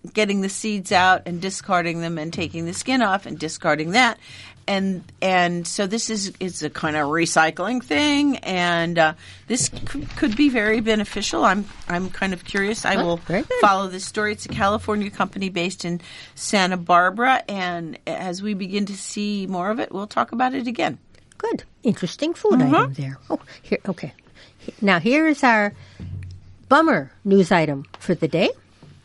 getting the seeds out and discarding them and taking the skin off and discarding that. And and so this is it's a kind of recycling thing, and uh, this could, could be very beneficial. I'm I'm kind of curious. I oh, will follow this story. It's a California company based in Santa Barbara, and as we begin to see more of it, we'll talk about it again. Good, interesting food Mm-hmm. item there. Oh, here, okay. Now here is our bummer news item for the day.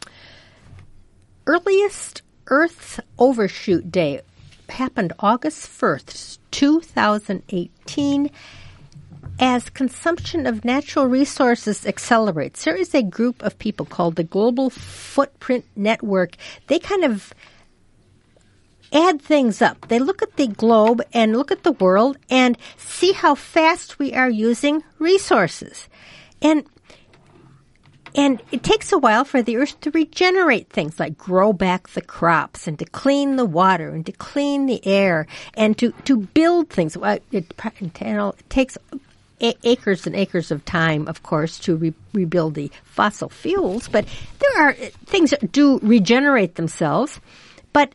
Earliest Earth's overshoot day happened August first, two thousand eighteen. As consumption of natural resources accelerates, there is a group of people called the Global Footprint Network. They kind of add things up. They look at the globe and look at the world and see how fast we are using resources. And And it takes a while for the earth to regenerate things like grow back the crops and to clean the water and to clean the air and to, to build things. Well, it, it takes acres and acres of time, of course, to re- rebuild the fossil fuels. But there are things that do regenerate themselves. But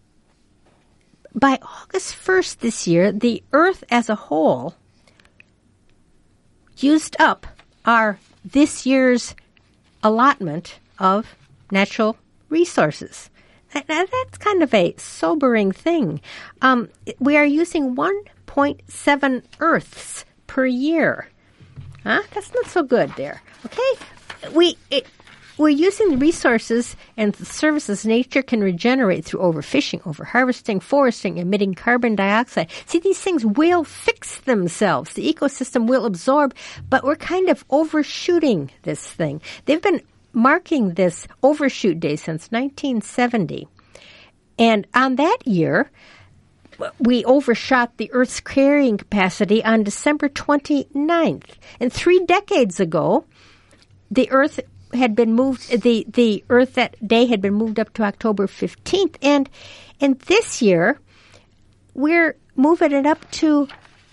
by August first this year, the earth as a whole used up our this year's allotment of natural resources. Now, that's kind of a sobering thing. Um, we are using one point seven Earths per year. Huh? That's not so good there. Okay? We, it, we're using the resources and the services nature can regenerate through overfishing, overharvesting, foresting, emitting carbon dioxide. See, these things will fix themselves. The ecosystem will absorb, but we're kind of overshooting this thing. They've been marking this overshoot day since nineteen seventy. And on that year, we overshot the Earth's carrying capacity on December twenty-ninth. And three decades ago, the Earth had been moved, the, the Earth that day had been moved up to October fifteenth. And, and this year, we're moving it up to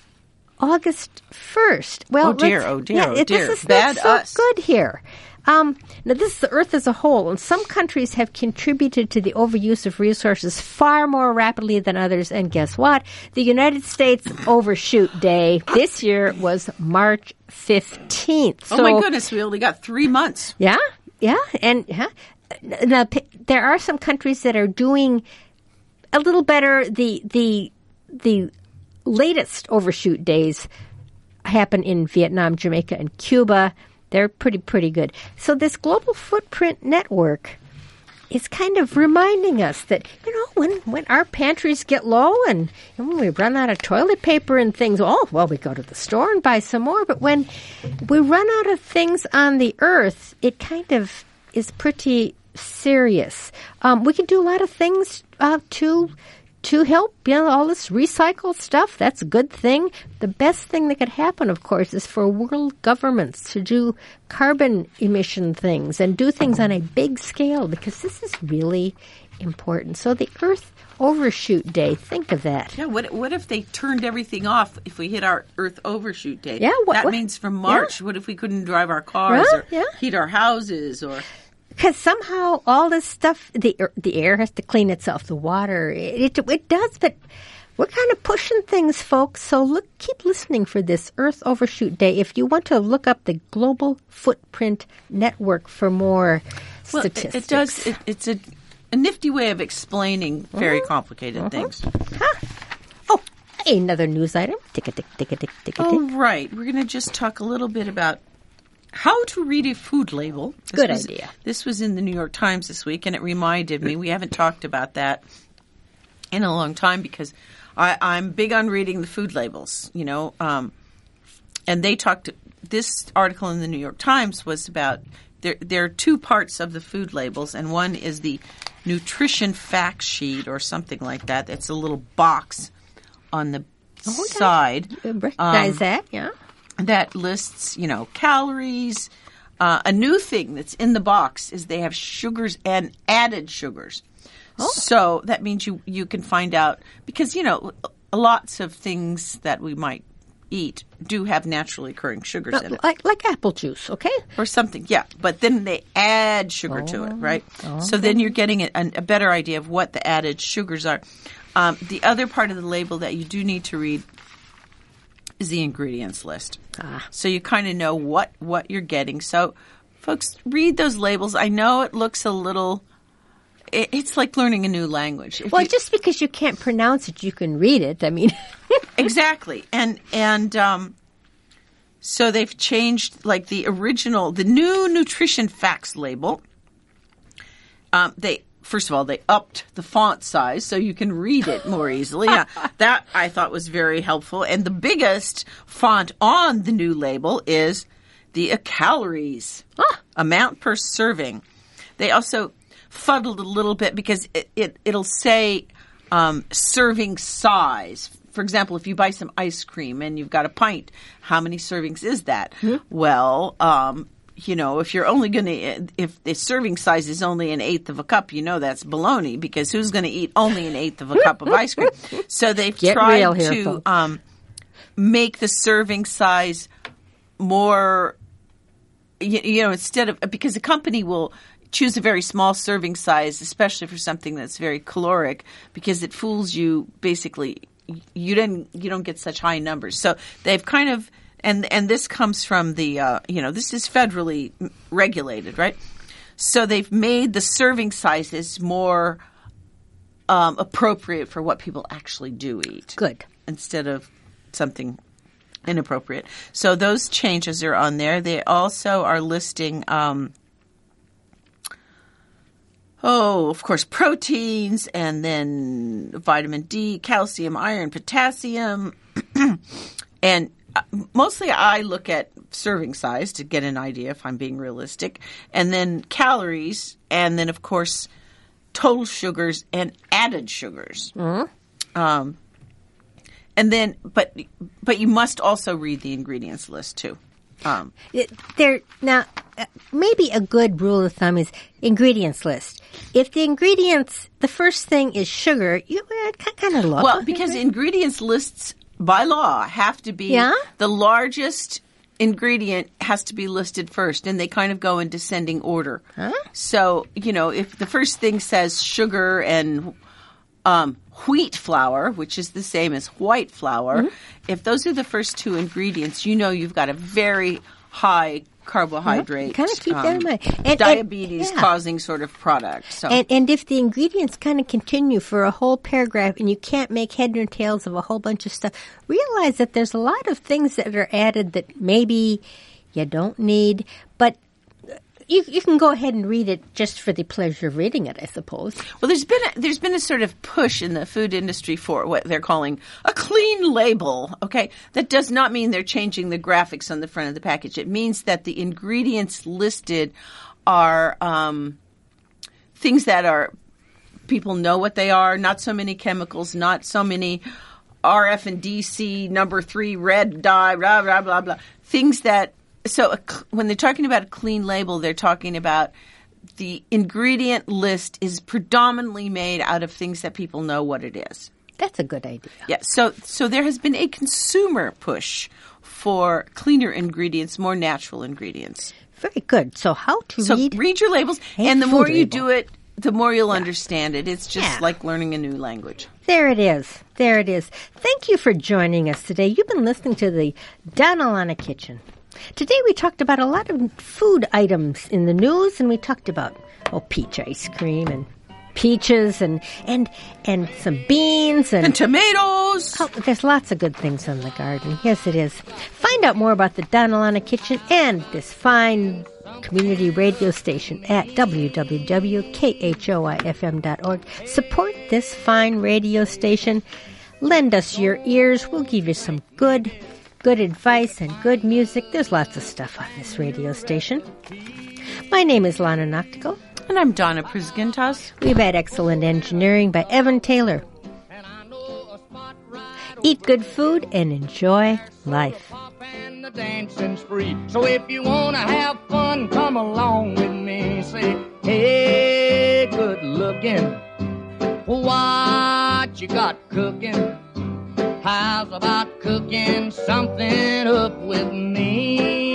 August first. Well, oh dear, oh dear, yeah, oh dear. This is Bad not so us. good here. Um, now, this is the Earth as a whole, and some countries have contributed to the overuse of resources far more rapidly than others. And guess what? The United States Overshoot Day this year was March fifteenth. Oh, so, my goodness, we only got three months. Yeah, yeah. And huh? now, there are some countries that are doing a little better. The, the, the latest Overshoot Days happen in Vietnam, Jamaica, and Cuba. They're pretty, pretty good. So this Global Footprint Network is kind of reminding us that, you know, when, when our pantries get low and, and when we run out of toilet paper and things, oh, well, we go to the store and buy some more. But when we run out of things on the earth, it kind of is pretty serious. Um, we can do a lot of things uh, to to help, you know, all this recycled stuff. That's a good thing. The best thing that could happen, of course, is for world governments to do carbon emission things and do things on a big scale, because this is really important. So the Earth Overshoot Day, think of that. Yeah, what what if they turned everything off if we hit our Earth Overshoot Day? Yeah, what- that what- means from March. yeah. What if we couldn't drive our cars Yeah, or yeah. heat our houses or... Because somehow all this stuff, the air- the air has to clean itself, the water, it, it it does, but we're kind of pushing things, folks. So look, keep listening for this Earth Overshoot Day. If you want to look up the Global Footprint Network for more Well, it, statistics. it does. It, it's a, a nifty way of explaining very complicated things. Huh. Oh, another news item. Tick a tick, tick a tick, tick a tick. Oh, right. We're going to just talk a little bit about how to read a food label. This Good was, idea. This was in the New York Times this week, and it reminded me. We haven't talked about that in a long time because I, I'm big on reading the food labels, you know. Um, and they talked – this article in the New York Times was about there, – there are two parts of the food labels, and one is the nutrition fact sheet or something like that. It's a little box on the Oh, okay. side. Uh, Recognize Um, that, yeah. that lists, you know, calories. Uh, a new thing that's in the box is they have sugars and added sugars. Oh. So that means you, you can find out, because, you know, lots of things that we might eat do have naturally occurring sugars in it. Like, like apple juice, okay? Or something, yeah. But then they add sugar oh, to it, right? Okay. So then you're getting a, a better idea of what the added sugars are. Um, the other part of the label that you do need to read is the ingredients list. Ah. So you kind of know what, what you're getting. So, folks, read those labels. I know it looks a little... It, it's like learning a new language. If well, you, just because you can't pronounce it, you can read it. I mean... Exactly. And, and um, so they've changed, like, the original... The new nutrition facts label, um, they... First of all, they upped the font size so you can read it more easily. Yeah, that I thought was very helpful. And the biggest font on the new label is the uh, calories, ah. amount per serving. They also fuddled a little bit because it, it, it'll say um, serving size. For example, if you buy some ice cream and you've got a pint, how many servings is that? Mm-hmm. Well, um you know, if you're only going to, if the serving size is only an eighth of a cup, you know that's baloney because who's going to eat only an eighth of a cup of ice cream? So they've Get tried here, to um, make the serving size more, you, you know, instead of, because a company will choose a very small serving size, especially for something that's very caloric, because it fools you basically. You didn't, you don't get such high numbers. So they've kind of, And and this comes from the, uh, you know, this is federally regulated, right? So they've made the serving sizes more um, appropriate for what people actually do eat. Good. Instead of something inappropriate. So those changes are on there. They also are listing, um, oh, of course, proteins and then vitamin D, calcium, iron, potassium, and mostly I look at serving size to get an idea if I'm being realistic, and then calories, and then, of course, total sugars and added sugars. Mm-hmm. Um, and then, but but you must also read the ingredients list, too. Um, there now, uh, maybe a good rule of thumb is ingredients list. If the ingredients, the first thing is sugar, you uh, kind of look. Well, because ingredients lists by law have to be yeah? the largest ingredient has to be listed first, and they kind of go in descending order. Huh? So, you know, if the first thing says sugar and um, wheat flour, which is the same as white flour, mm-hmm. if those are the first two ingredients, you know you've got a very high carbohydrate, yeah, kind of keep um, that in mind. And, diabetes and, yeah. causing sort of product. So. And, and if the ingredients kind of continue for a whole paragraph and you can't make head or tails of a whole bunch of stuff, realize that there's a lot of things that are added that maybe you don't need, but you, you can go ahead and read it just for the pleasure of reading it, I suppose. Well, there's been a, there's been a sort of push in the food industry for what they're calling a clean label. Okay, that does not mean they're changing the graphics on the front of the package. It means that the ingredients listed are um, things that are people know what they are. Not so many chemicals. Not so many R F and D C number three red dye. Blah blah blah blah. Things that. So a, when they're talking about a clean label, they're talking about the ingredient list is predominantly made out of things that people know what it is. That's a good idea. Yeah. So so there has been a consumer push for cleaner ingredients, more natural ingredients. Very good. So how to so read? So read your labels, and the more label. you do it, the more you'll yeah. understand it. It's just yeah. like learning a new language. There it is. There it is. Thank you for joining us today. You've been listening to the Donna Lana Kitchen. Today we talked about a lot of food items in the news, and we talked about oh peach ice cream and peaches and and and some beans and, and tomatoes. Oh, there's lots of good things in the garden. Yes, it is. Find out more about the Donna Lana Kitchen and this fine community radio station at w w w dot k h o i f m dot org. Support this fine radio station. Lend us your ears. We'll give you some good Good advice and good music. There's lots of stuff on this radio station. My name is Lana Noctigal. And I'm Donna Prisgintas. We've had excellent engineering by Evan Taylor. Eat good food and enjoy life. And the dancing's free. So if you want to have fun, come along with me. Say, hey, good looking. What you got cooking? How's about cooking something up with me?